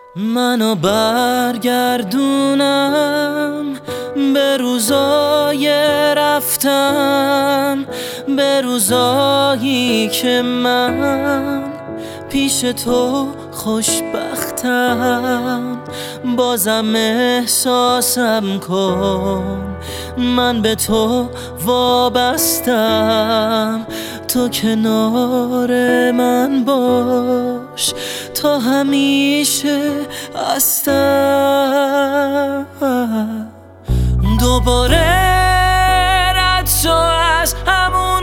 منو برگردونم به روزای رفتم، به روزایی که من پیش تو خوشبختم. بازم احساسم کن من به تو وابستم، تو کنار من باش تا همیشه هستم. دوباره رد شو از همون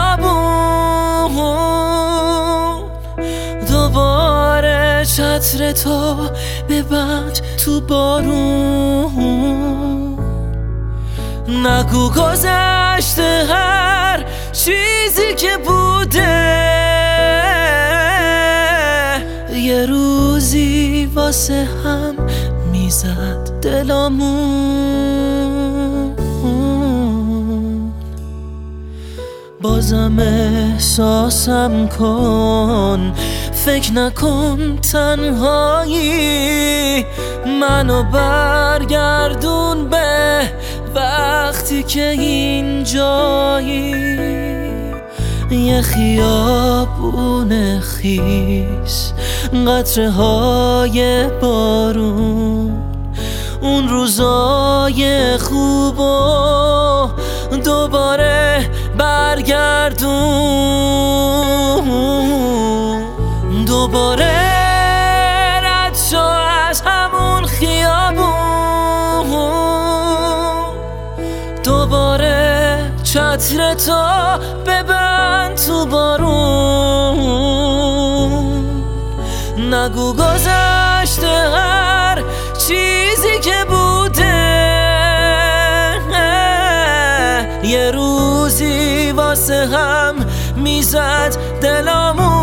خیابون، دوباره چتر تو ببند تو بارون. نگو گذشته هر چیزی که بوده، یه روزی واسه هم میزد دلامون. بازم احساسم کن، فکر نکن تنهایی. منو برگردون به وقتی که اینجایی. یه خیابون خیس، قطره های بارون، اون روزای خوبو دوباره برگردون. دوباره رد شو از همون خیابون، دوباره چتر تو ببند تو بارون. نگو گذشته هر چیزی که بوده، یه روزی واسه هم میزد دلامون.